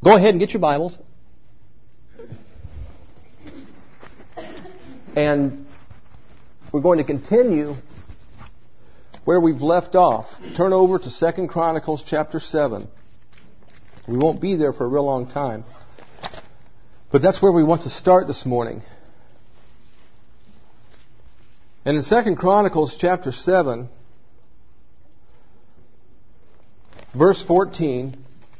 Go ahead and get your Bibles. And we're going to continue where we've left off. Turn over to 2 Chronicles chapter 7. We won't be there for a real long time. But that's where we want to start this morning. And in 2 Chronicles chapter 7, verse 14,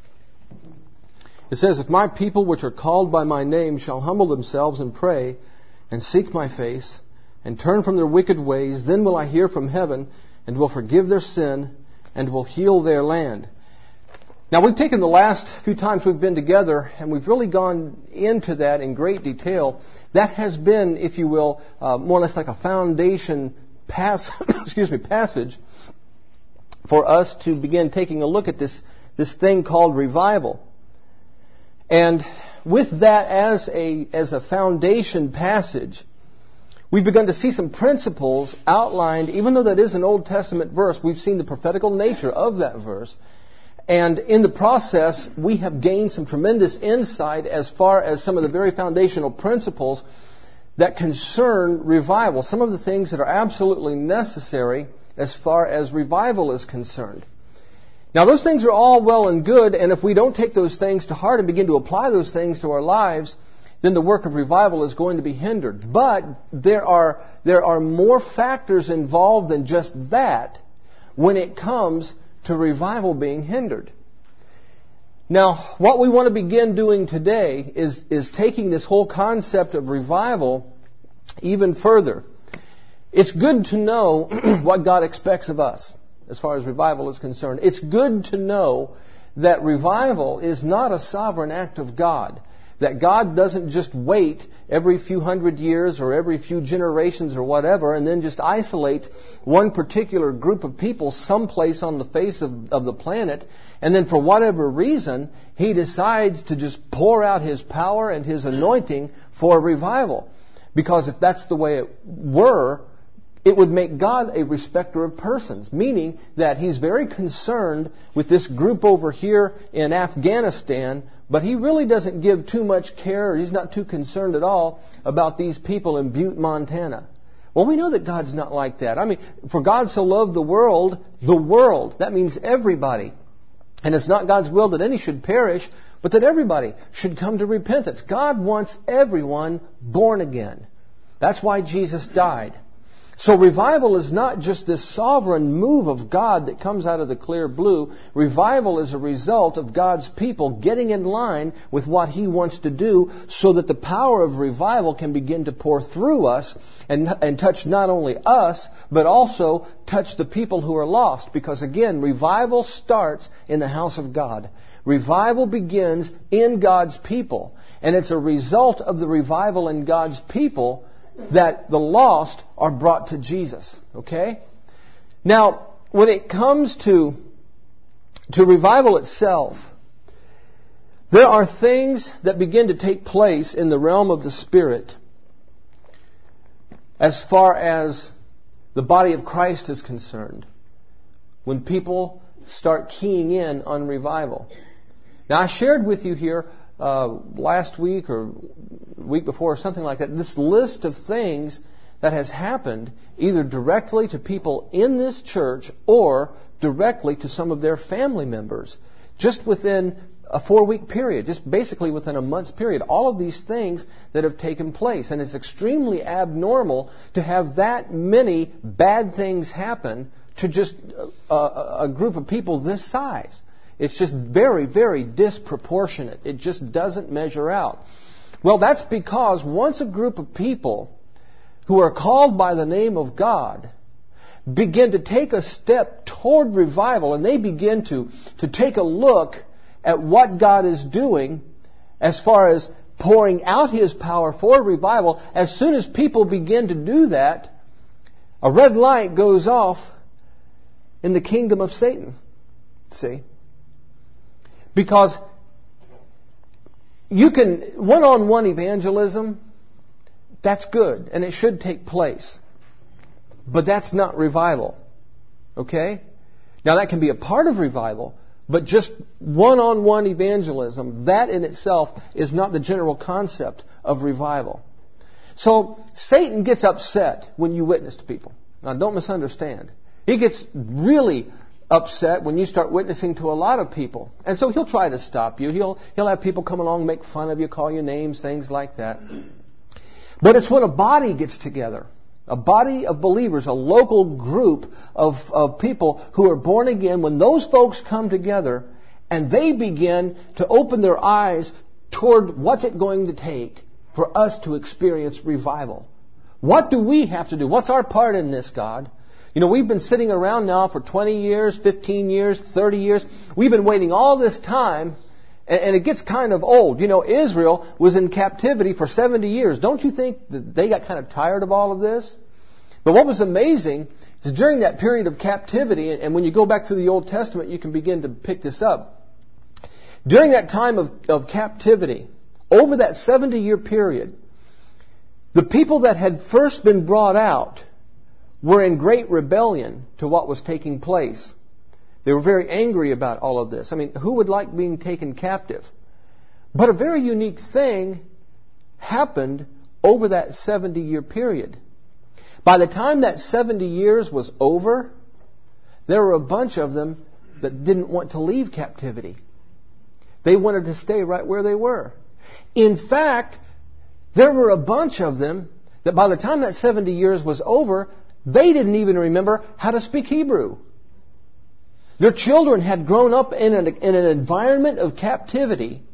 it says, "If my people which are called by my name shall humble themselves and pray and seek my face and turn from their wicked ways, then will I hear from heaven and will forgive their sin and will heal their land." Now, we've taken the last few times we've been together and we've really gone into that in great detail. That has been, if you will, more or less like a foundation passage for us to begin taking a look at this thing called revival. And with that as a foundation passage, we've begun to see some principles outlined. Even though that is an Old Testament verse, we've seen the prophetical nature of that verse. And in the process, we have gained some tremendous insight as far as some of the very foundational principles that concern revival. Some of the things that are absolutely necessary as far as revival is concerned. Now, those things are all well and good, and if we don't take those things to heart and begin to apply those things to our lives, then the work of revival is going to be hindered. But there are more factors involved than just that when it comes to revival being hindered. Now, what we want to begin doing today is taking this whole concept of revival even further. It's good to know what God expects of us as far as revival is concerned. It's good to know that revival is not a sovereign act of God. That God doesn't just wait every few hundred years or every few generations or whatever and then just isolate one particular group of people someplace on the face of the planet, and then for whatever reason He decides to just pour out His power and His anointing for revival. Because if that's the way it were, it would make God a respecter of persons, meaning that He's very concerned with this group over here in Afghanistan, but He really doesn't give too much care, or He's not too concerned at all about these people in Butte, Montana. Well, we know that God's not like that. I mean, for God so loved the world, that means everybody. And it's not God's will that any should perish, but that everybody should come to repentance. God wants everyone born again. That's why Jesus died. So revival is not just this sovereign move of God that comes out of the clear blue. Revival is a result of God's people getting in line with what He wants to do so that the power of revival can begin to pour through us and touch not only us, but also touch the people who are lost. Because again, revival starts in the house of God. Revival begins in God's people. And it's a result of the revival in God's people that the lost are brought to Jesus. Okay? Now, when it comes to revival itself, there are things that begin to take place in the realm of the Spirit as far as the body of Christ is concerned when people start keying in on revival. Now, I shared with you here last week or week before or something like that, this list of things that has happened either directly to people in this church or directly to some of their family members just within a 4-week period, just basically within a month's period. All of these things that have taken place. And it's extremely abnormal to have that many bad things happen to just a group of people this size. It's just very, very disproportionate. It just doesn't measure out. Well, that's because once a group of people who are called by the name of God begin to take a step toward revival, and they begin to take a look at what God is doing as far as pouring out His power for revival, as soon as people begin to do that, a red light goes off in the kingdom of Satan. See? Because you can, one-on-one evangelism, that's good, and it should take place. But that's not revival. Okay? Now that can be a part of revival, But just one-on-one evangelism, that in itself is not the general concept of revival. So Satan gets upset when you witness to people. Now don't misunderstand. He gets really upset when you start witnessing to a lot of people. And so he'll try to stop you. He'll have people come along, make fun of you, call you names, things like that. But it's when a body gets together, a body of believers, a local group of people who are born again, when those folks come together and they begin to open their eyes toward what's it going to take for us to experience revival. What do we have to do? What's our part in this, God? You know, we've been sitting around now for 20 years, 15 years, 30 years. We've been waiting all this time, and it gets kind of old. You know, Israel was in captivity for 70 years. Don't you think that they got kind of tired of all of this? But what was amazing is during that period of captivity, and when you go back through the Old Testament, you can begin to pick this up. During that time of captivity, over that 70-year period, the people that had first been brought out were in great rebellion to what was taking place. They were very angry about all of this. I mean, who would like being taken captive? But a very unique thing happened over that 70-year period. By the time that 70 years was over, there were a bunch of them that didn't want to leave captivity. They wanted to stay right where they were. In fact, there were a bunch of them that by the time that 70 years was over, they didn't even remember how to speak Hebrew. Their children had grown up in an environment of captivity.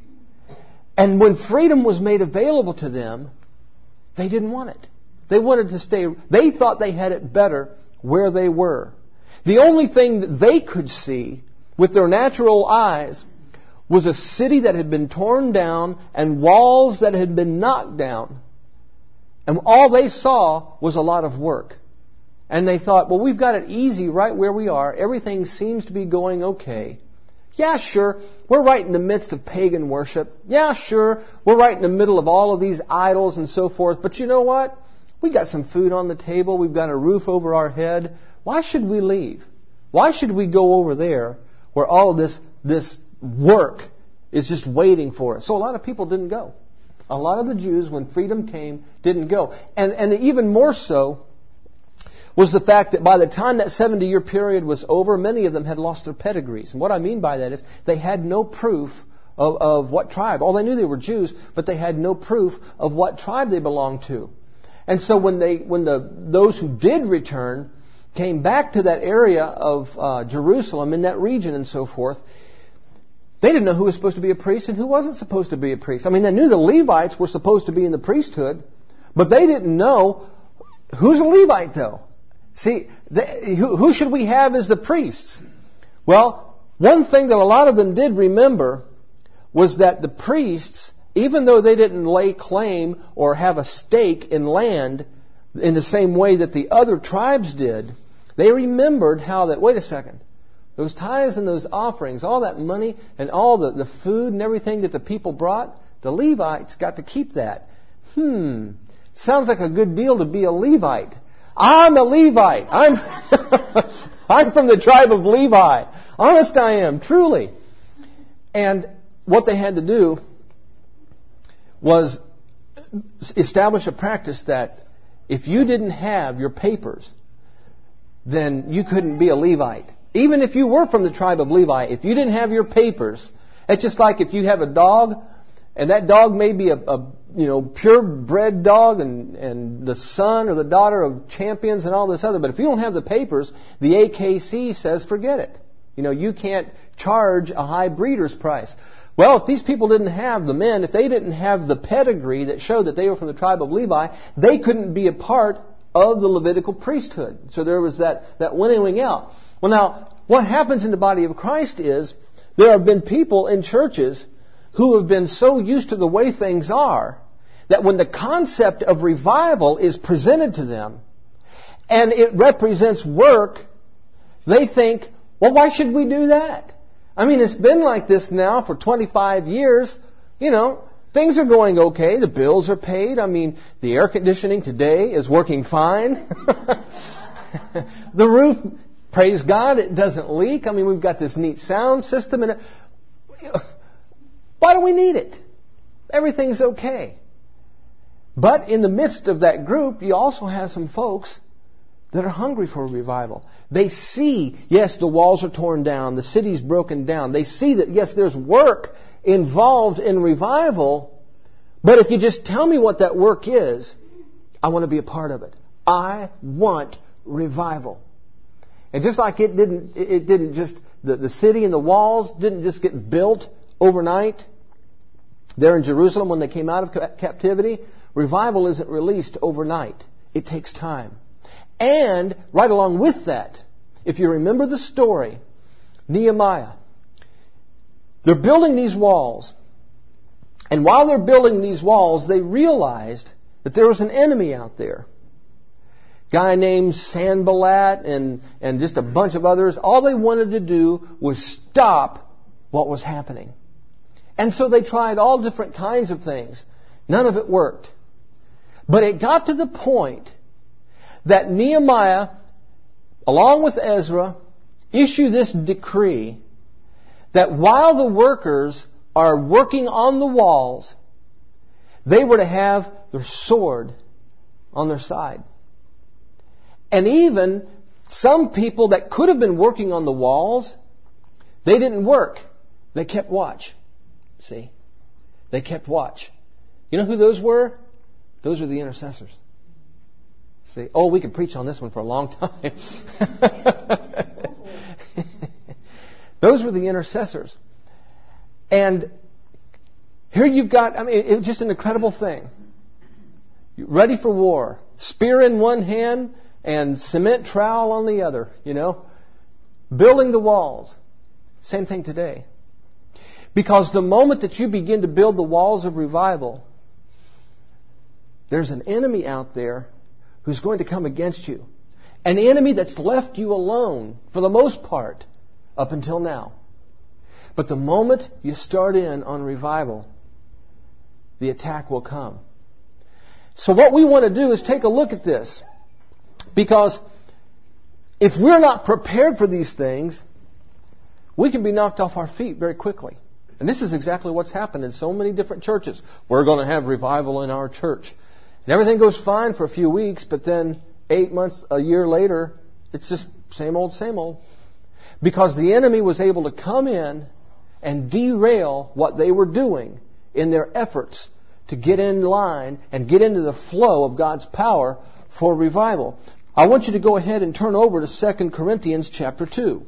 And when freedom was made available to them, they didn't want it. They wanted to stay. They thought they had it better where they were. The only thing that they could see with their natural eyes was a city that had been torn down and walls that had been knocked down. And all they saw was a lot of work. And they thought, well, we've got it easy right where we are. Everything seems to be going okay. Yeah, sure, we're right in the midst of pagan worship. Yeah, sure, we're right in the middle of all of these idols and so forth. But you know what? We got some food on the table. We've got a roof over our head. Why should we leave? Why should we go over there where all of this work is just waiting for us? So a lot of people didn't go. A lot of the Jews, when freedom came, didn't go. And even more so was the fact that by the time that 70-year period was over, many of them had lost their pedigrees. And what I mean by that is they had no proof of what tribe. All they knew they were Jews, but they had no proof of what tribe they belonged to. And so when those who did return came back to that area of Jerusalem, in that region and so forth, they didn't know who was supposed to be a priest and who wasn't supposed to be a priest. I mean, they knew the Levites were supposed to be in the priesthood, but they didn't know who's a Levite, though. See, who should we have as the priests? Well, one thing that a lot of them did remember was that the priests, even though they didn't lay claim or have a stake in land in the same way that the other tribes did, they remembered how that, wait a second, those tithes and those offerings, all that money and all the food and everything that the people brought, the Levites got to keep that. Sounds like a good deal to be a Levite. I'm a Levite. I'm from the tribe of Levi. Honest I am, truly. And what they had to do was establish a practice that if you didn't have your papers, then you couldn't be a Levite. Even if you were from the tribe of Levi, if you didn't have your papers, it's just like if you have a dog, and that dog may be a purebred dog and the son or the daughter of champions and all this other. But if you don't have the papers, the AKC says forget it. You can't charge a high breeder's price. Well, if these people didn't have the men, if they didn't have the pedigree that showed that they were from the tribe of Levi, they couldn't be a part of the Levitical priesthood. So there was that winnowing out. Well, now, what happens in the body of Christ is there have been people in churches who have been so used to the way things are that when the concept of revival is presented to them and it represents work, they think, well, why should we do that? I mean, it's been like this now for 25 years. Things are going okay. The bills are paid. I mean, the air conditioning today is working fine. The roof Praise God, it doesn't leak. I mean, we've got this neat sound system. And why do we need it? Everything's okay. But in the midst of that group, you also have some folks that are hungry for revival. They see, yes, the walls are torn down, the city's broken down. They see that, yes, there's work involved in revival, but if you just tell me what that work is, I want to be a part of it. I want revival. And just like it didn't just, the city and the walls didn't just get built overnight there in Jerusalem when they came out of captivity. Revival isn't released overnight. It takes time. And right along with that, if you remember the story, Nehemiah, they're building these walls. And while they're building these walls, they realized that there was an enemy out there. Guy named Sanballat and just a bunch of others. All they wanted to do was stop what was happening. And so they tried all different kinds of things. None of it worked. But it got to the point that Nehemiah, along with Ezra, issued this decree that while the workers are working on the walls, they were to have their sword on their side. And even some people that could have been working on the walls, they didn't work. They kept watch. See? They kept watch. You know who those were? Those were the intercessors. See? Oh, we could preach on this one for a long time. Those were the intercessors. And here you've got, I mean, it's just an incredible thing. Ready for war. Spear in one hand and cement trowel on the other, you know. Building the walls. Same thing today. Because the moment that you begin to build the walls of revival, there's an enemy out there who's going to come against you. An enemy that's left you alone, for the most part, up until now. But the moment you start in on revival, the attack will come. So what we want to do is take a look at this. Because if we're not prepared for these things, we can be knocked off our feet very quickly. And this is exactly what's happened in so many different churches. We're going to have revival in our church. And everything goes fine for a few weeks, but then 8 months, a year later, it's just same old, same old. Because the enemy was able to come in and derail what they were doing in their efforts to get in line and get into the flow of God's power for revival. I want you to go ahead and turn over to 2 Corinthians chapter 2.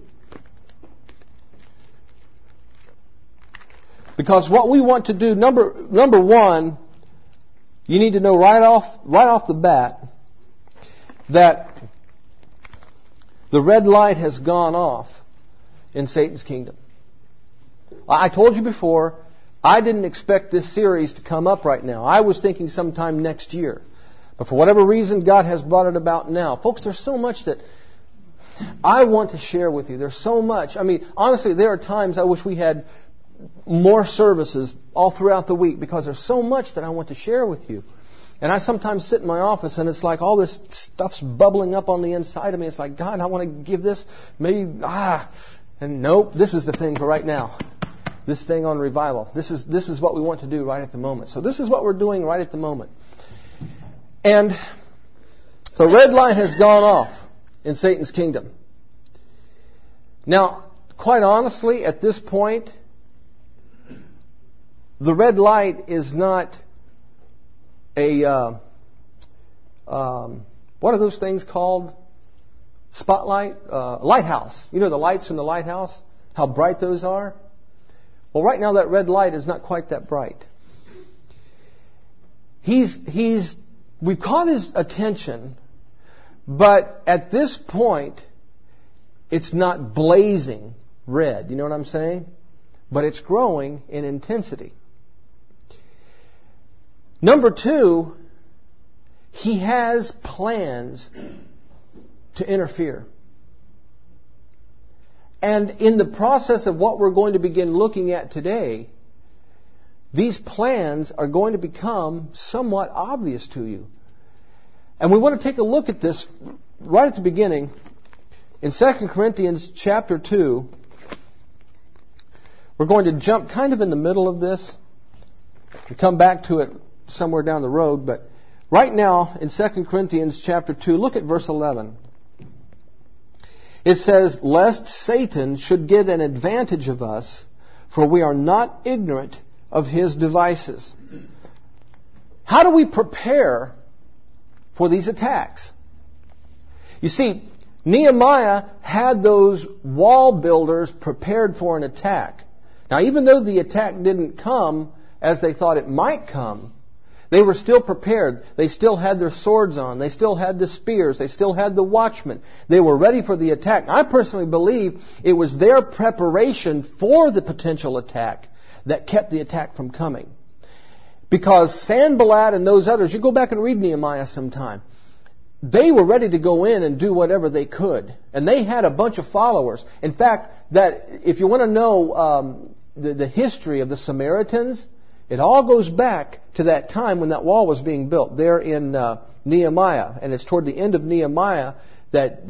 Because what we want to do, number one, you need to know right off the bat that the red light has gone off in Satan's kingdom. I told you before, I didn't expect this series to come up right now. I was thinking sometime next year. But for whatever reason, God has brought it about now. Folks, there's so much that I want to share with you. There's so much. I mean, honestly, there are times I wish we had more services all throughout the week because there's so much that I want to share with you. And I sometimes sit in my office and it's like all this stuff's bubbling up on the inside of me. It's like, God, I want to give this, maybe, and nope, this is the thing for right now. This thing on revival. This is what we want to do right at the moment. So this is what we're doing right at the moment. And the red light has gone off in Satan's kingdom. Now, quite honestly, at this point, the red light is not a, what are those things called? Spotlight? Lighthouse. You know the lights in the lighthouse? How bright those are? Well, right now that red light is not quite that bright. We've caught his attention, but at this point, it's not blazing red. You know what I'm saying? But it's growing in intensity. Number two, he has plans to interfere. And in the process of what we're going to begin looking at today, these plans are going to become somewhat obvious to you. And we want to take a look at this right at the beginning In 2 Corinthians chapter 2, we're going to jump kind of in the middle of this and come back to it somewhere down the road. But right now, in 2 Corinthians chapter 2, look at verse 11. It says, "Lest Satan should get an advantage of us, for we are not ignorant of his devices." How do we prepare for these attacks? You see, Nehemiah had those wall builders prepared for an attack. Now, even though the attack didn't come as they thought it might come, they were still prepared. They still had their swords on. They still had the spears. They still had the watchmen. They were ready for the attack. I personally believe it was their preparation for the potential attack that kept the attack from coming. Because Sanballat and those others, you go back and read Nehemiah sometime, they were ready to go in and do whatever they could. And they had a bunch of followers. In fact, that if you want to know the history of the Samaritans, it all goes back to that time when that wall was being built there in Nehemiah. And it's toward the end of Nehemiah that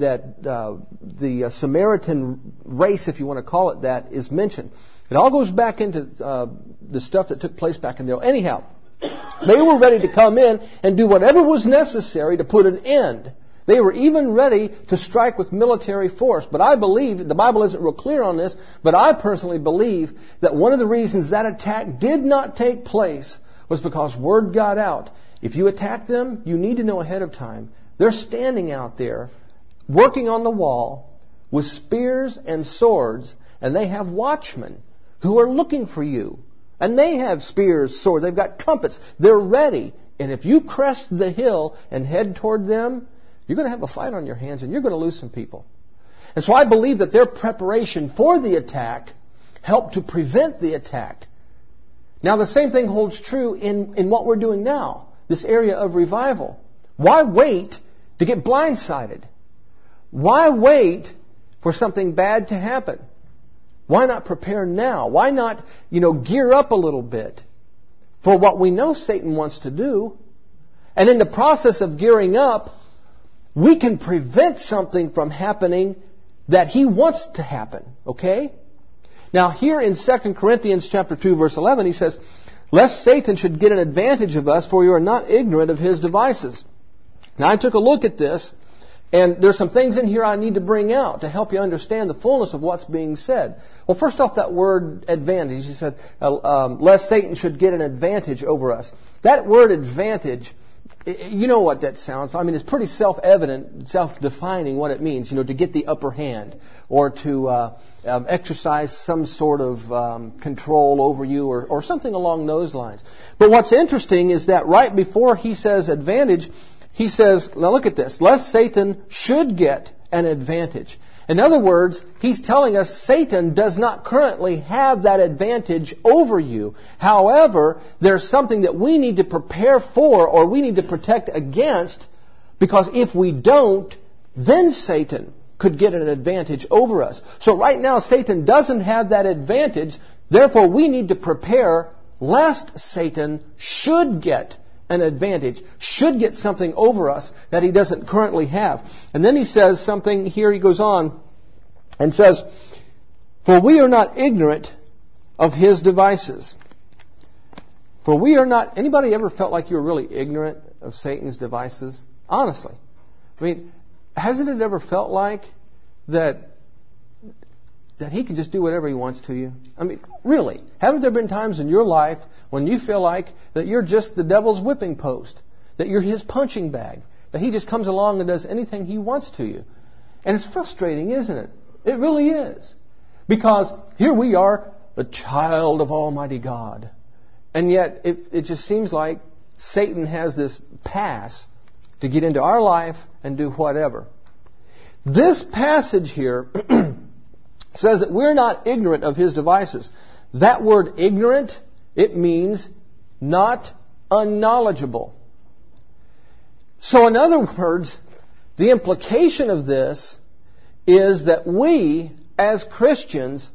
the Samaritan race, if you want to call it that, is mentioned. It all goes back into the stuff that took place back in there. Anyhow, they were ready to come in and do whatever was necessary to put an end. They were even ready to strike with military force. But I believe, the Bible isn't real clear on this, but I personally believe that one of the reasons that attack did not take place was because word got out. If you attack them, you need to know ahead of time. They're standing out there, working on the wall, with spears and swords, and they have watchmen who are looking for you. And they have spears, swords, they've got trumpets. They're ready. And if you crest the hill and head toward them, you're going to have a fight on your hands and you're going to lose some people. And so I believe that their preparation for the attack helped to prevent the attack. Now the same thing holds true in what we're doing now, this area of revival. Why wait to get blindsided? Why wait for something bad to happen? Why not prepare now? Why not, gear up a little bit for what we know Satan wants to do? And in the process of gearing up, we can prevent something from happening that he wants to happen. Okay? Now here in 2 Corinthians chapter 2 verse 11 he says, "Lest Satan should get an advantage of us, for you are not ignorant of his devices." Now I took a look at this, and there's some things in here I need to bring out to help you understand the fullness of what's being said. Well, first off, that word advantage. He said, "Lest Satan should get an advantage over us." That word advantage, you know what that sounds. I mean, it's pretty self-evident, self-defining what it means, to get the upper hand or to exercise some sort of control over you or something along those lines. But what's interesting is that right before he says advantage, he says, now look at this, "Lest Satan should get an advantage." In other words, he's telling us Satan does not currently have that advantage over you. However, there's something that we need to prepare for or we need to protect against, because if we don't, then Satan could get an advantage over us. So right now Satan doesn't have that advantage. Therefore, we need to prepare lest Satan should get an advantage, should get something over us that he doesn't currently have. And then he says something here, he goes on and says, "For we are not ignorant of his devices." For we are not... Anybody ever felt like you were really ignorant of Satan's devices? Honestly. I mean, hasn't it ever felt like that he can just do whatever he wants to you? I mean, really. Haven't there been times in your life when you feel like that you're just the devil's whipping post, that you're his punching bag, that he just comes along and does anything he wants to you? And it's frustrating, isn't it? It really is. Because here we are, the child of Almighty God. And yet it just seems like Satan has this pass to get into our life and do whatever. This passage here says that we're not ignorant of his devices. That word ignorant, it means not unknowledgeable. So in other words, the implication of this is that we, as Christians,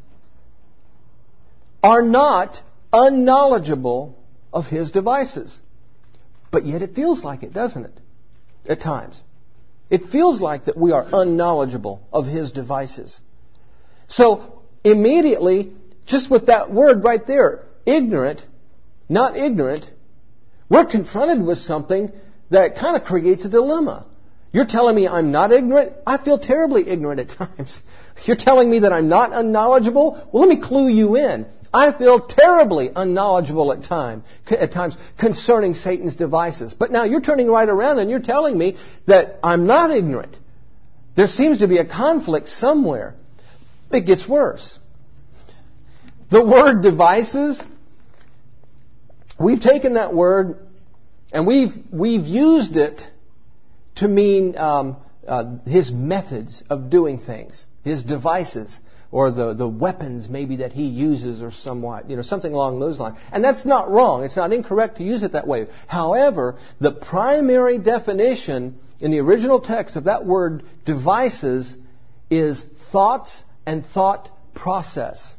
are not unknowledgeable of his devices. But yet it feels like it, doesn't it? At times. It feels like that we are unknowledgeable of His devices. So, immediately, just with that word right there, ignorant, not ignorant, we're confronted with something that kind of creates a dilemma. You're telling me I'm not ignorant? I feel terribly ignorant at times. You're telling me that I'm not unknowledgeable? Well, let me clue you in. I feel terribly unknowledgeable at times concerning Satan's devices. But now you're turning right around and you're telling me that I'm not ignorant. There seems to be a conflict somewhere. It gets worse. The word devices, we've taken that word and we've used it to mean his methods of doing things, his devices, or the weapons maybe that he uses or somewhat, something along those lines. And that's not wrong. It's not incorrect to use it that way. However, the primary definition in the original text of that word devices is thoughts and thought process.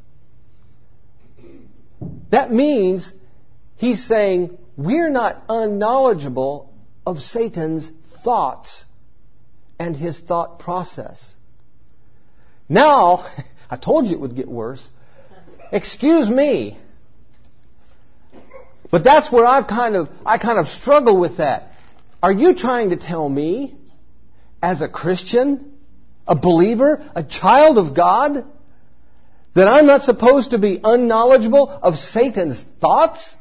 That means he's saying we're not unknowledgeable of Satan's thoughts and his thought process. Now, I told you it would get worse. Excuse me. But that's where I kind of struggle with that. Are you trying to tell me, as a Christian, a believer, a child of God, that I'm not supposed to be unknowledgeable of Satan's thoughts?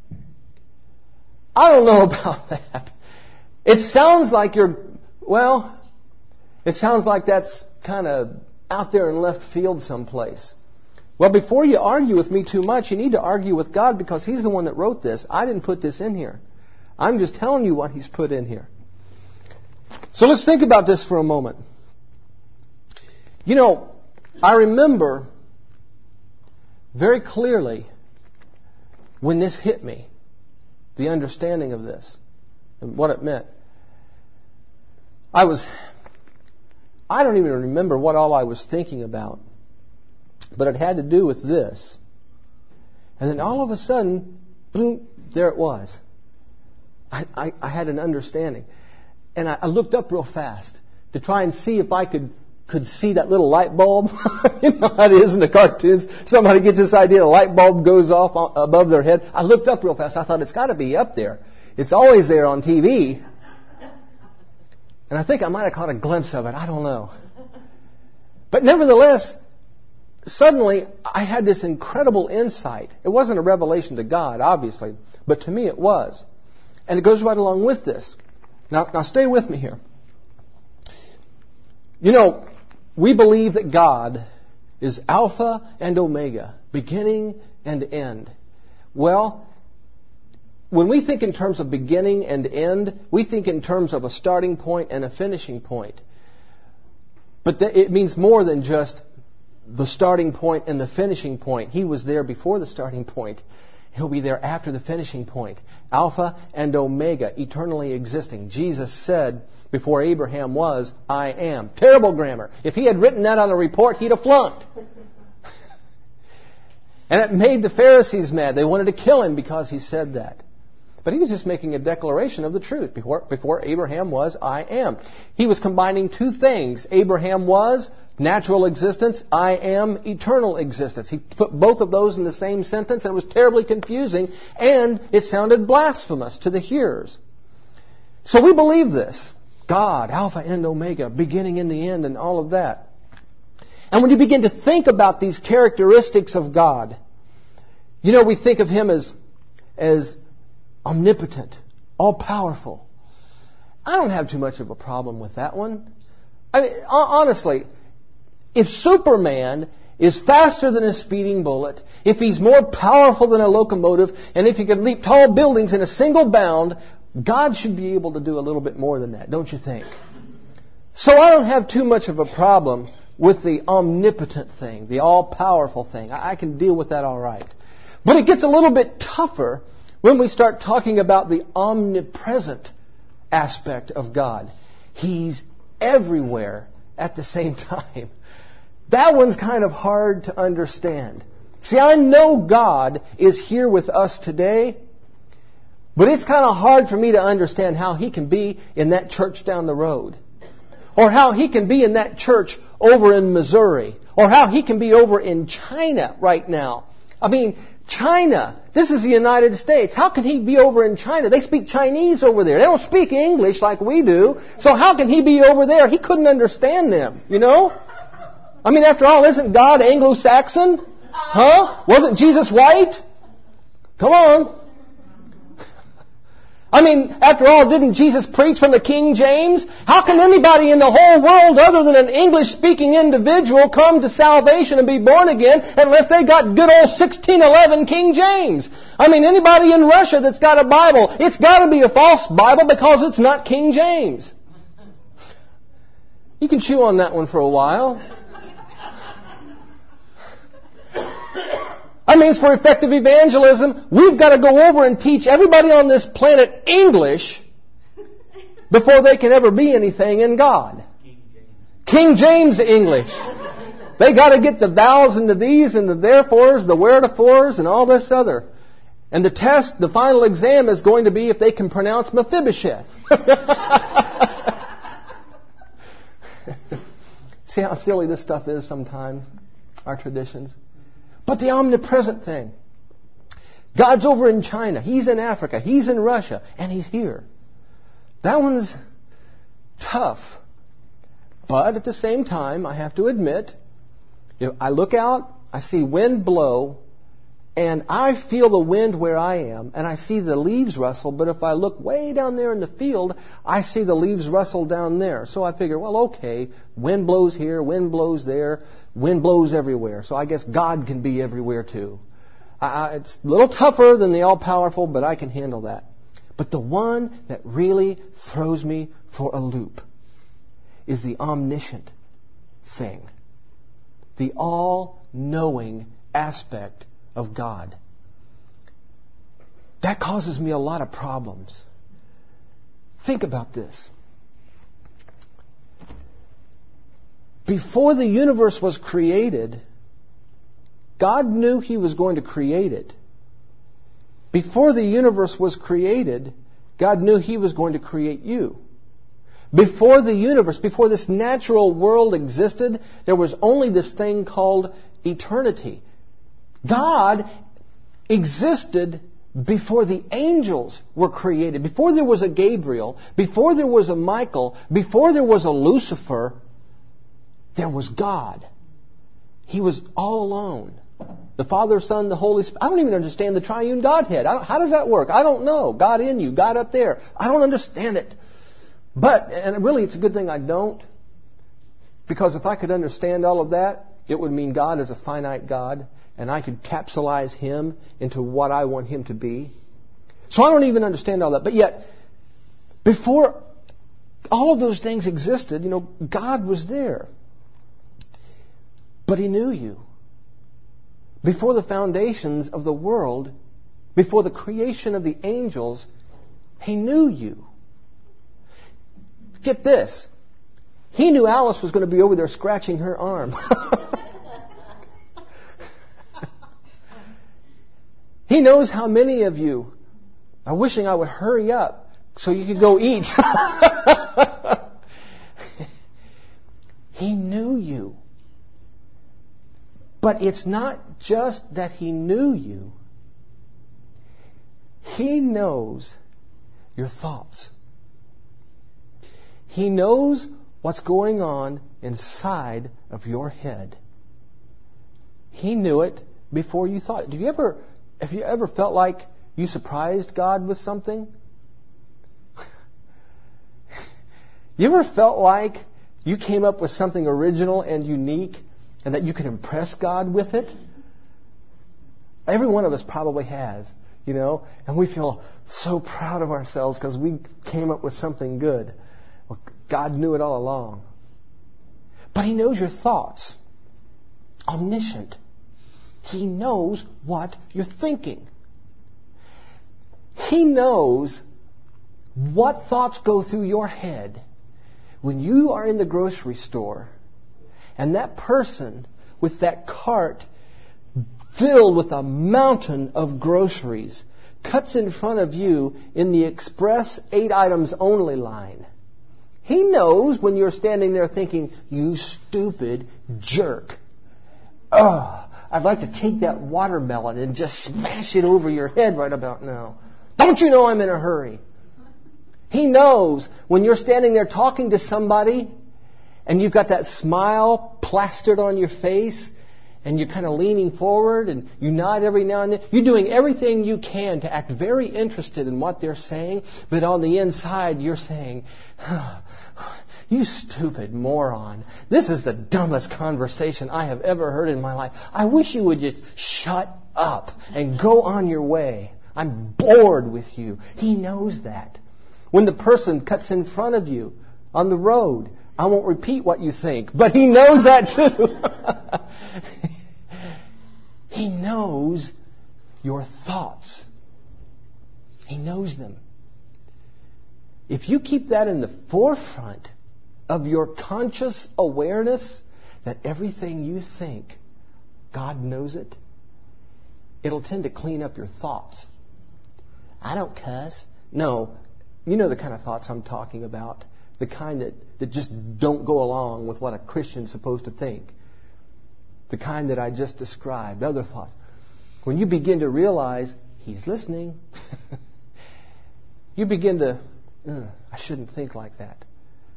I don't know about that. It sounds like it sounds like that's kind of out there in left field someplace. Well, before you argue with me too much, you need to argue with God because He's the one that wrote this. I didn't put this in here. I'm just telling you what He's put in here. So let's think about this for a moment. I remember very clearly when this hit me, the understanding of this and what it meant. I don't even remember what all I was thinking about, but it had to do with this. And then all of a sudden, boom, there it was. I had an understanding. And I looked up real fast to try and see if I could see that little light bulb. You know how it is in the cartoons. Somebody gets this idea, a light bulb goes off above their head. I looked up real fast. I thought it's got to be up there. It's always there on TV. And I think I might have caught a glimpse of it. I don't know. But nevertheless, suddenly I had this incredible insight. It wasn't a revelation to God, obviously, but to me it was. And it goes right along with this. Now stay with me here. We believe that God is Alpha and Omega, beginning and end. Well, when we think in terms of beginning and end, we think in terms of a starting point and a finishing point. But it means more than just the starting point and the finishing point. He was there before the starting point. He'll be there after the finishing point. Alpha and Omega, eternally existing. Jesus said, before Abraham was, I am. Terrible grammar. If he had written that on a report, he'd have flunked. And it made the Pharisees mad. They wanted to kill him because he said that. But he was just making a declaration of the truth. Before Abraham was, I am. He was combining two things. Abraham was natural existence. I am eternal existence. He put both of those in the same sentence, and it was terribly confusing, and it sounded blasphemous to the hearers. So we believe this. God, Alpha and Omega, beginning and the end, and all of that. And when you begin to think about these characteristics of God, we think of Him as omnipotent, all-powerful. I don't have too much of a problem with that one. I mean, honestly, if Superman is faster than a speeding bullet, if he's more powerful than a locomotive, and if he can leap tall buildings in a single bound, God should be able to do a little bit more than that, don't you think? So I don't have too much of a problem with the omnipotent thing, the all-powerful thing. I can deal with that all right. But it gets a little bit tougher when we start talking about the omnipresent aspect of God. He's everywhere at the same time. That one's kind of hard to understand. See, I know God is here with us today, but it's kind of hard for me to understand how He can be in that church down the road. Or how He can be in that church over in Missouri. Or how He can be over in China right now. I mean, China. This is the United States. How can He be over in China? They speak Chinese over there. They don't speak English like we do. So how can He be over there? He couldn't understand them, you know? I mean, after all, isn't God Anglo-Saxon? Huh? Wasn't Jesus white? Come on. I mean, after all, didn't Jesus preach from the King James? How can anybody in the whole world other than an English-speaking individual come to salvation and be born again unless they got good old 1611 King James? I mean, anybody in Russia that's got a Bible, it's got to be a false Bible because it's not King James. You can chew on that one for a while. I mean, for effective evangelism, we've got to go over and teach everybody on this planet English before they can ever be anything in God. King James English. They got to get the thous and the these and the therefores, the wherefores, and all this other. And the test, the final exam is going to be if they can pronounce Mephibosheth. See how silly this stuff is sometimes, our traditions. But the omnipresent thing. God's over in China. He's in Africa. He's in Russia. And He's here. That one's tough. But at the same time, I have to admit, if I look out, I see wind blow, and I feel the wind where I am, and I see the leaves rustle, but if I look way down there in the field, I see the leaves rustle down there. So I figure, well, okay, wind blows here, wind blows there, wind blows everywhere. So I guess God can be everywhere too. It's a little tougher than the all-powerful, but I can handle that. But the one that really throws me for a loop is the omniscient thing. The all-knowing aspect of God. That causes me a lot of problems. Think about this. Before the universe was created, God knew He was going to create it. Before the universe was created, God knew He was going to create you. Before the universe, before this natural world existed, there was only this thing called eternity. God existed before the angels were created. Before there was a Gabriel, before there was a Michael, before there was a Lucifer, there was God. He was all alone. The Father, Son, the Holy Spirit. I don't even understand the triune Godhead. How does that work? I don't know. God in you, God up there. I don't understand it. But, and really it's a good thing I don't, because if I could understand all of that, it would mean God is a finite God, and I could capsulize Him into what I want Him to be. So I don't even understand all that. But yet, before all of those things existed, God was there. But He knew you. Before the foundations of the world, before the creation of the angels, He knew you. Get this. He knew Alice was going to be over there scratching her arm. He knows how many of you are wishing I would hurry up so you could go eat. He knew you. But it's not just that He knew you. He knows your thoughts. He knows what's going on inside of your head. He knew it before you thought it. Have you ever felt like you surprised God with something? You ever felt like you came up with something original and unique and that you could impress God with it? Every one of us probably has, and we feel so proud of ourselves because we came up with something good. Well, God knew it all along. But He knows your thoughts. Omniscient. He knows what you're thinking. He knows what thoughts go through your head when you are in the grocery store and that person with that cart filled with a mountain of groceries cuts in front of you in the express 8 items only line. He knows when you're standing there thinking, you stupid jerk. Oh, I'd like to take that watermelon and just smash it over your head right about now. Don't you know I'm in a hurry? He knows when you're standing there talking to somebody and you've got that smile plastered on your face and you're kind of leaning forward and you nod every now and then. You're doing everything you can to act very interested in what they're saying, but on the inside you're saying, you stupid moron. This is the dumbest conversation I have ever heard in my life. I wish you would just shut up and go on your way. I'm bored with you. He knows that. When the person cuts in front of you on the road, I won't repeat what you think, but he knows that too. He knows your thoughts. He knows them. If you keep that in the forefront of your conscious awareness that everything you think, God knows it, it'll tend to clean up your thoughts. I don't cuss. No, you know the kind of thoughts I'm talking about. The kind that just don't go along with what a Christian's supposed to think. The kind that I just described. Other thoughts. When you begin to realize He's listening, you begin to, I shouldn't think like that.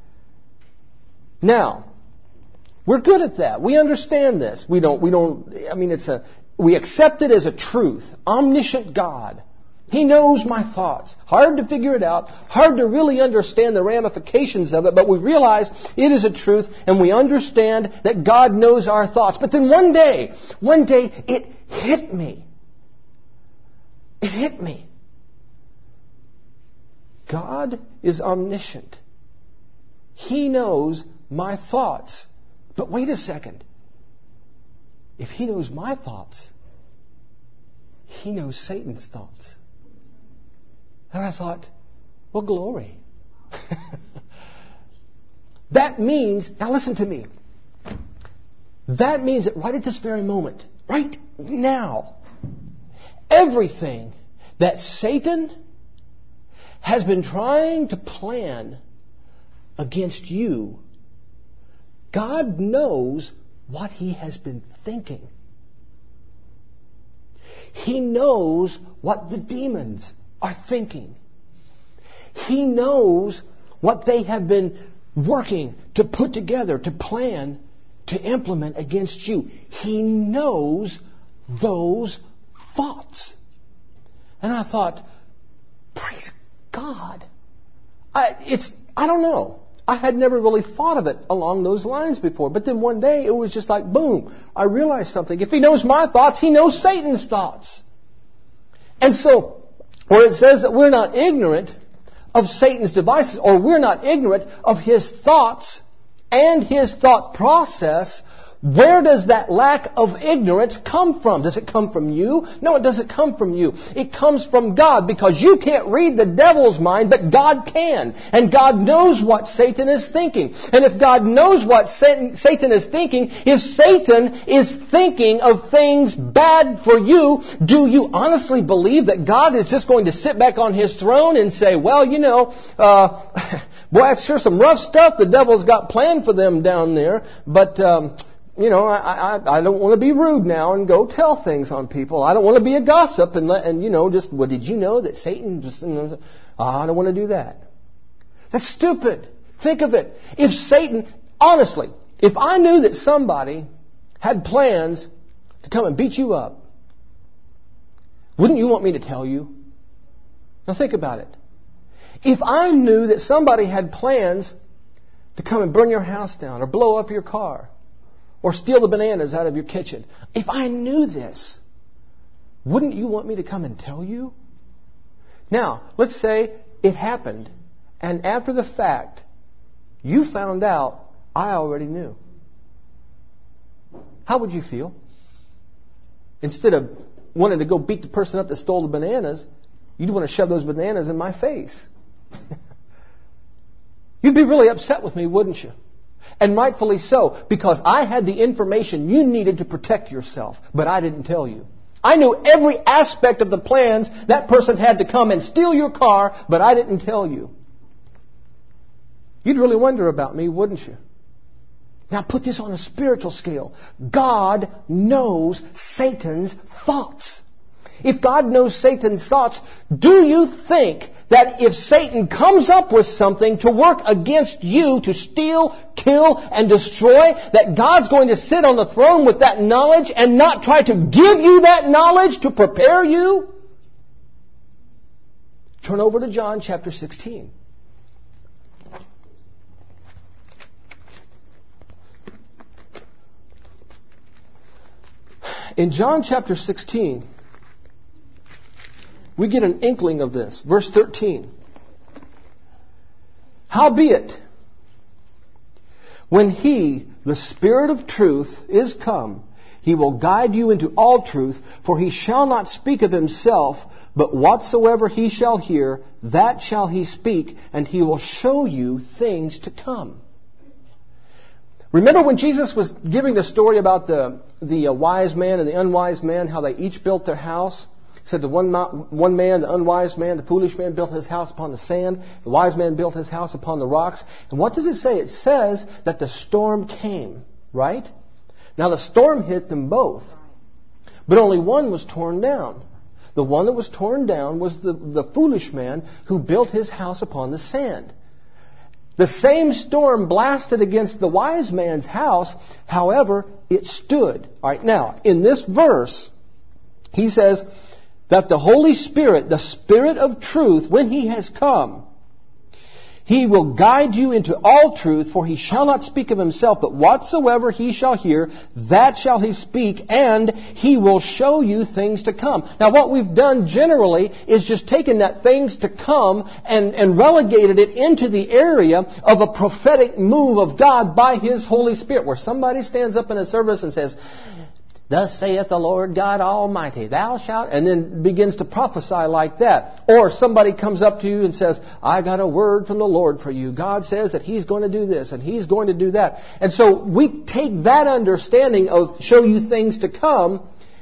Now, we're good at that. We understand this. We accept it as a truth. Omniscient God. He knows my thoughts. Hard to figure it out. Hard to really understand the ramifications of it. But we realize it is a truth and we understand that God knows our thoughts. But then one day it hit me. It hit me. God is omniscient. He knows my thoughts. But wait a second. If He knows my thoughts, He knows Satan's thoughts. And I thought, well, glory. That means, now listen to me. That means that right at this very moment, right now, everything that Satan has been trying to plan against you, God knows what he has been thinking. He knows what the demons are thinking. He knows what they have been working to put together, to plan, to implement against you. He knows those thoughts. And I thought, praise God. I don't know. I had never really thought of it along those lines before. But then one day it was just like, boom, I realized something. If he knows my thoughts, he knows Satan's thoughts. And so, where it says that we're not ignorant of Satan's devices, or we're not ignorant of his thoughts and his thought process, where does that lack of ignorance come from? Does it come from you? No, it doesn't come from you. It comes from God, because you can't read the devil's mind, but God can. And God knows what Satan is thinking. And if God knows what Satan is thinking, if Satan is thinking of things bad for you, do you honestly believe that God is just going to sit back on His throne and say, well, boy, that's sure some rough stuff the devil's got planned for them down there, but I don't want to be rude now and go tell things on people. I don't want to be a gossip and well, did you know that Satan just, I don't want to do that. That's stupid. Think of it. If Satan, honestly, if I knew that somebody had plans to come and beat you up, wouldn't you want me to tell you? Now think about it. If I knew that somebody had plans to come and burn your house down or blow up your car, or steal the bananas out of your kitchen. If I knew this, wouldn't you want me to come and tell you? Now, let's say it happened, and after the fact, you found out I already knew. How would you feel? Instead of wanting to go beat the person up that stole the bananas, you'd want to shove those bananas in my face. You'd be really upset with me, wouldn't you? And rightfully so, because I had the information you needed to protect yourself, but I didn't tell you. I knew every aspect of the plans that person had to come and steal your car, but I didn't tell you. You'd really wonder about me, wouldn't you? Now put this on a spiritual scale. God knows Satan's thoughts. If God knows Satan's thoughts, do you think that if Satan comes up with something to work against you to steal, kill, and destroy, that God's going to sit on the throne with that knowledge and not try to give you that knowledge to prepare you? Turn over to John chapter 16. In John chapter 16, we get an inkling of this. Verse 13. Howbeit, when He, the Spirit of truth, is come, He will guide you into all truth, for He shall not speak of Himself, but whatsoever He shall hear, that shall He speak, and He will show you things to come. Remember when Jesus was giving the story about the wise man and the unwise man, how they each built their house? He said the one man, the unwise man, the foolish man built his house upon the sand. The wise man built his house upon the rocks. And what does it say? It says that the storm came, right? Now the storm hit them both. But only one was torn down. The one that was torn down was the foolish man who built his house upon the sand. The same storm blasted against the wise man's house. However, it stood. All right, now, in this verse, he says that the Holy Spirit, the Spirit of truth, when He has come, He will guide you into all truth, for He shall not speak of Himself, but whatsoever He shall hear, that shall He speak, and He will show you things to come. Now what we've done generally is just taken that things to come and relegated it into the area of a prophetic move of God by His Holy Spirit, where somebody stands up in a service and says, "Thus saith the Lord God Almighty, thou shalt," and then begins to prophesy like that. Or somebody comes up to you and says, "I got a word from the Lord for you. God says that He's going to do this and He's going to do that." And so we take that understanding of show you things to come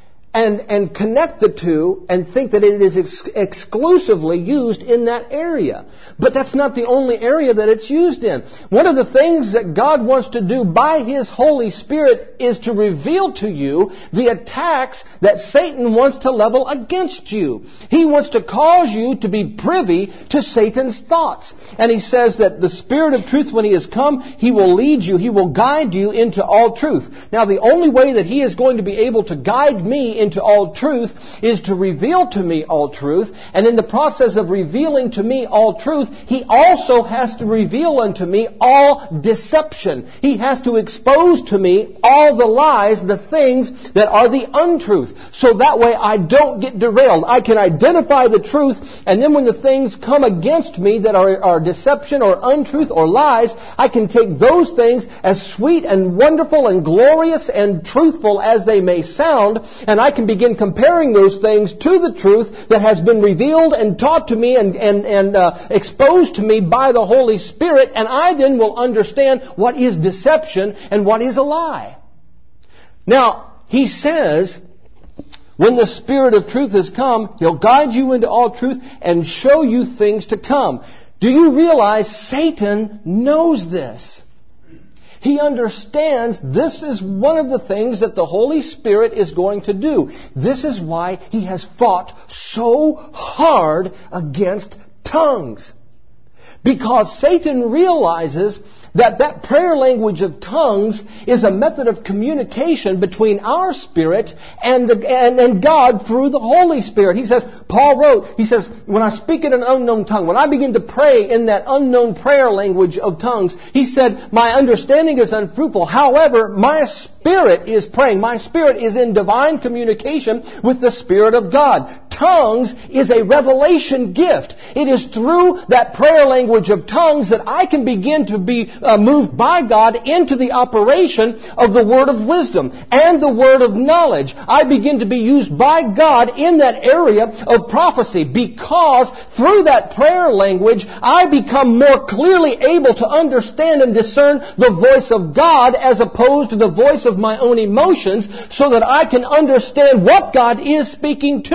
and connect the two and think that it is exclusively used in that area. But that's not the only area that it's used in. One of the things that God wants to do by His Holy Spirit is to reveal to you the attacks that Satan wants to level against you. He wants to cause you to be privy to Satan's thoughts. And He says that the Spirit of truth, when He has come, He will lead you, He will guide you into all truth. Now the only way that He is going to be able to guide me into all truth is to reveal to me all truth. And in the process of revealing to me all truth, He also has to reveal unto me all deception. He has to expose to me all the lies, the things that are the untruth. So that way I don't get derailed. I can identify the truth, and then when the things come against me that are deception or untruth or lies, I can take those things as sweet and wonderful and glorious and truthful as they may sound, and I can begin comparing those things to the truth that has been revealed and taught to me and exposed to me by the Holy Spirit, and I then will understand what is deception and what is a lie. Now, He says, when the Spirit of truth has come, He'll guide you into all truth and show you things to come. Do you realize Satan knows this? He understands this is one of the things that the Holy Spirit is going to do. This is why he has fought so hard against tongues. Because Satan realizes that prayer language of tongues is a method of communication between our spirit and God through the Holy Spirit. He says, Paul wrote, he says, when I speak in an unknown tongue, when I begin to pray in that unknown prayer language of tongues, he said, my understanding is unfruitful. However, my spirit is praying. My spirit is in divine communication with the Spirit of God. Tongues is a revelation gift. It is through that prayer language of tongues that I can begin to be moved by God into the operation of the word of wisdom and the word of knowledge. I begin to be used by God in that area of prophecy, because through that prayer language I become more clearly able to understand and discern the voice of God as opposed to the voice of my own emotions, so that I can understand what God is speaking to me.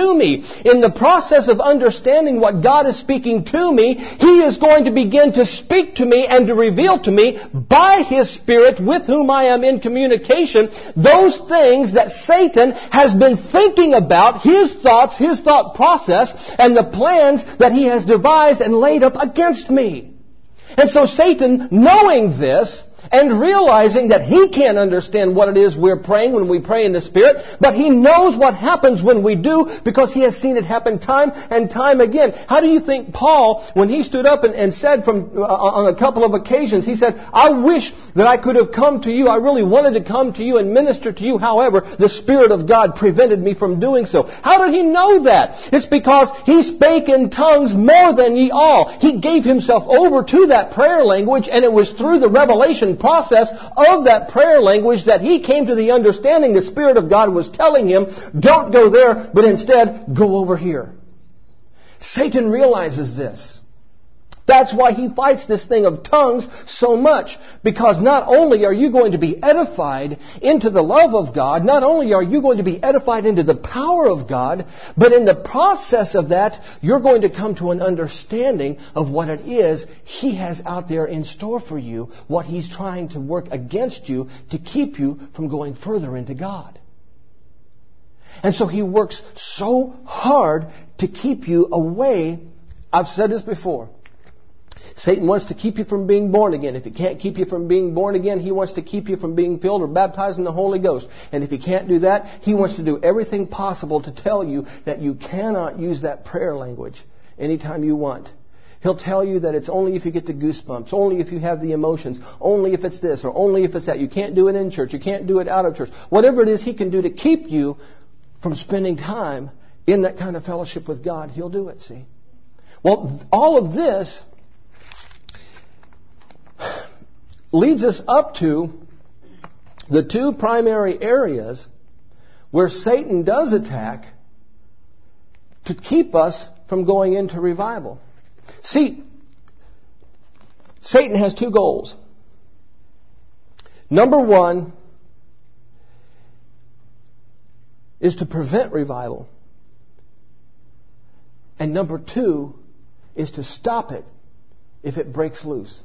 in the process of understanding what God is speaking to me, He is going to begin to speak to me and to reveal to me by His Spirit with whom I am in communication those things that Satan has been thinking about, his thoughts, his thought process, and the plans that he has devised and laid up against me. And so Satan, knowing this, and realizing that he can't understand what it is we're praying when we pray in the Spirit, but he knows what happens when we do because he has seen it happen time and time again. How do you think Paul, when he stood up and said on a couple of occasions, he said, I wish that I could have come to you. I really wanted to come to you and minister to you. However, the Spirit of God prevented me from doing so. How did he know that? It's because he spake in tongues more than ye all. He gave himself over to that prayer language, and it was through the revelation process of that prayer language that he came to the understanding the Spirit of God was telling him, don't go there, but instead go over here. Satan realizes this. That's why he fights this thing of tongues so much. Because not only are you going to be edified into the love of God, not only are you going to be edified into the power of God, but in the process of that, you're going to come to an understanding of what it is He has out there in store for you, what He's trying to work against you to keep you from going further into God. And so He works so hard to keep you away. I've said this before. Satan wants to keep you from being born again. If he can't keep you from being born again, he wants to keep you from being filled or baptized in the Holy Ghost. And if he can't do that, he wants to do everything possible to tell you that you cannot use that prayer language anytime you want. He'll tell you that it's only if you get the goosebumps, only if you have the emotions, only if it's this or only if it's that. You can't do it in church. You can't do it out of church. Whatever it is he can do to keep you from spending time in that kind of fellowship with God, he'll do it, see. Well, all of this leads us up to the two primary areas where Satan does attack to keep us from going into revival. See, Satan has two goals. Number one is to prevent revival. And number two is to stop it if it breaks loose.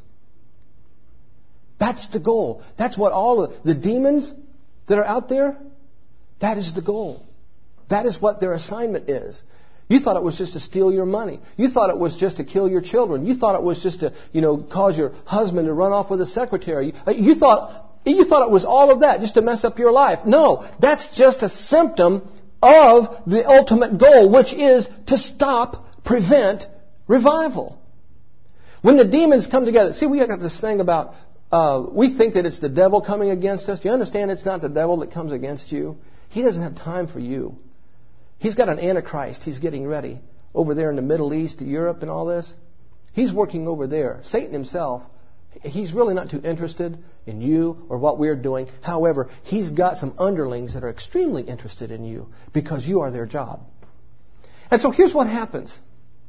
That's the goal. That's what all of the demons that are out there, that is the goal. That is what their assignment is. You thought it was just to steal your money. You thought it was just to kill your children. You thought it was just to, cause your husband to run off with a secretary. You thought it was all of that just to mess up your life. No, that's just a symptom of the ultimate goal, which is to prevent revival. When the demons come together, see, we got this thing about we think that it's the devil coming against us. Do you understand it's not the devil that comes against you? He doesn't have time for you. He's got an Antichrist he's getting ready over there in the Middle East, Europe and all this. He's working over there. Satan himself, he's really not too interested in you or what we're doing. However, he's got some underlings that are extremely interested in you because you are their job. And so here's what happens.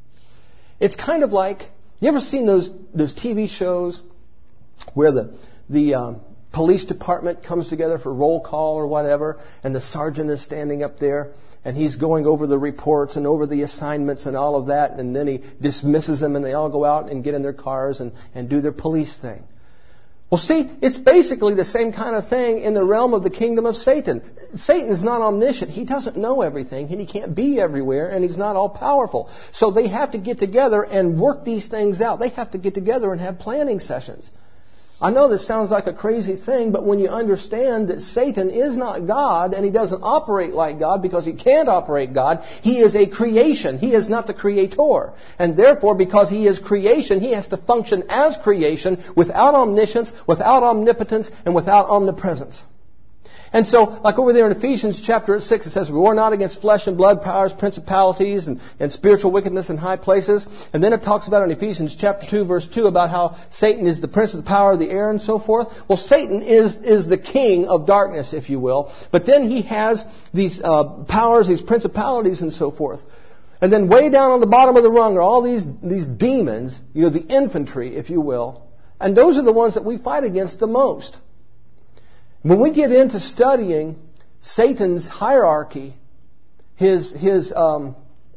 It's kind of like, you ever seen those TV shows where the police department comes together for roll call or whatever, and the sergeant is standing up there, and he's going over the reports and over the assignments and all of that, and then he dismisses them, and they all go out and get in their cars and do their police thing. Well, see, it's basically the same kind of thing in the realm of the kingdom of Satan. Satan is not omniscient. He doesn't know everything, and he can't be everywhere, and he's not all powerful. So they have to get together and work these things out. They have to get together and have planning sessions. I know this sounds like a crazy thing, but when you understand that Satan is not God and he doesn't operate like God because he can't operate God, he is a creation. He is not the creator. And therefore, because he is creation, he has to function as creation without omniscience, without omnipotence, and without omnipresence. And so, like over there in Ephesians chapter 6, it says, we war not against flesh and blood, powers, principalities, and spiritual wickedness in high places. And then it talks about in Ephesians chapter 2, verse 2, about how Satan is the prince of the power of the air and so forth. Well, Satan is the king of darkness, if you will. But then he has these powers, these principalities and so forth. And then way down on the bottom of the rung are all these demons, the infantry, if you will. And those are the ones that we fight against the most. When we get into studying Satan's hierarchy, his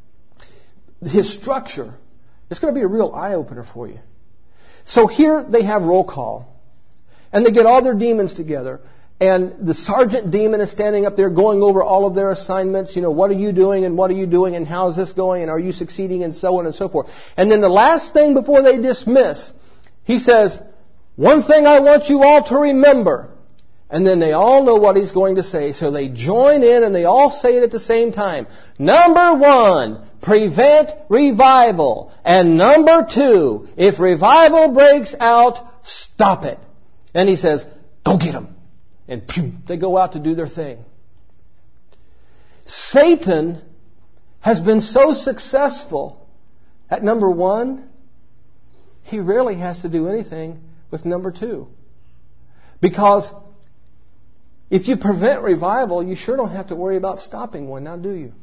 his structure, it's going to be a real eye-opener for you. So here they have roll call. And they get all their demons together. And the sergeant demon is standing up there going over all of their assignments. You know, what are you doing and what are you doing and how's this going and are you succeeding and so on and so forth. And then the last thing before they dismiss, he says, one thing I want you all to remember. And then they all know what he's going to say. So they join in and they all say it at the same time. Number 1, prevent revival. And number 2, if revival breaks out, stop it. And he says, go get them. And pew, they go out to do their thing. Satan has been so successful at number 1, he rarely has to do anything with number 2. Because if you prevent revival, you sure don't have to worry about stopping one, now do you?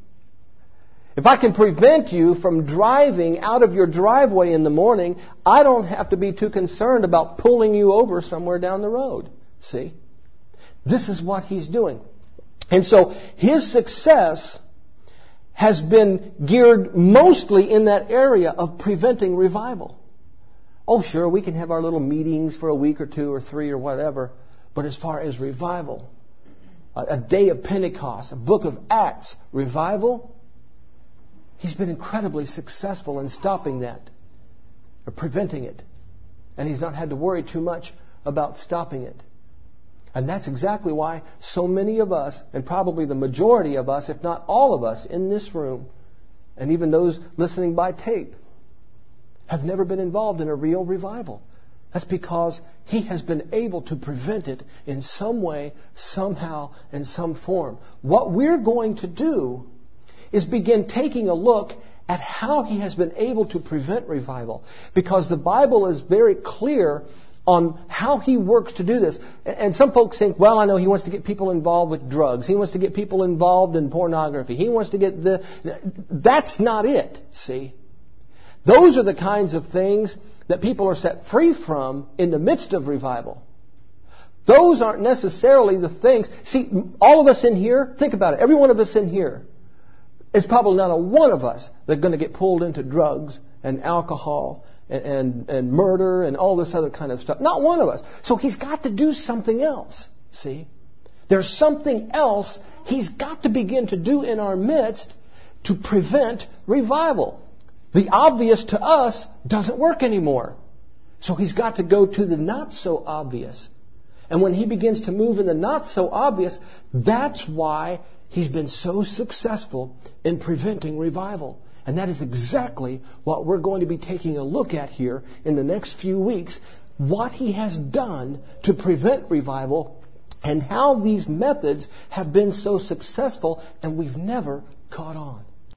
If I can prevent you from driving out of your driveway in the morning, I don't have to be too concerned about pulling you over somewhere down the road. See? This is what he's doing. And so his success has been geared mostly in that area of preventing revival. Oh, sure, we can have our little meetings for a week or 2 or 3 or whatever. But as far as revival, a day of Pentecost, a book of Acts, revival, he's been incredibly successful in stopping that, or preventing it. And he's not had to worry too much about stopping it. And that's exactly why so many of us, and probably the majority of us, if not all of us in this room, and even those listening by tape, have never been involved in a real revival. That's because he has been able to prevent it in some way, somehow, in some form. What we're going to do is begin taking a look at how he has been able to prevent revival. Because the Bible is very clear on how he works to do this. And some folks think, well, I know he wants to get people involved with drugs. He wants to get people involved in pornography. He wants to get the... That's not it, see. Those are the kinds of things that people are set free from in the midst of revival. Those aren't necessarily the things... See, all of us in here, think about it. Every one of us in here, it's probably not a one of us that's going to get pulled into drugs and alcohol and murder and all this other kind of stuff. Not one of us. So he's got to do something else. See? There's something else he's got to begin to do in our midst to prevent revival. The obvious to us doesn't work anymore. So he's got to go to the not so obvious. And when he begins to move in the not so obvious, that's why he's been so successful in preventing revival. And that is exactly what we're going to be taking a look at here in the next few weeks. What he has done to prevent revival and how these methods have been so successful and we've never caught on.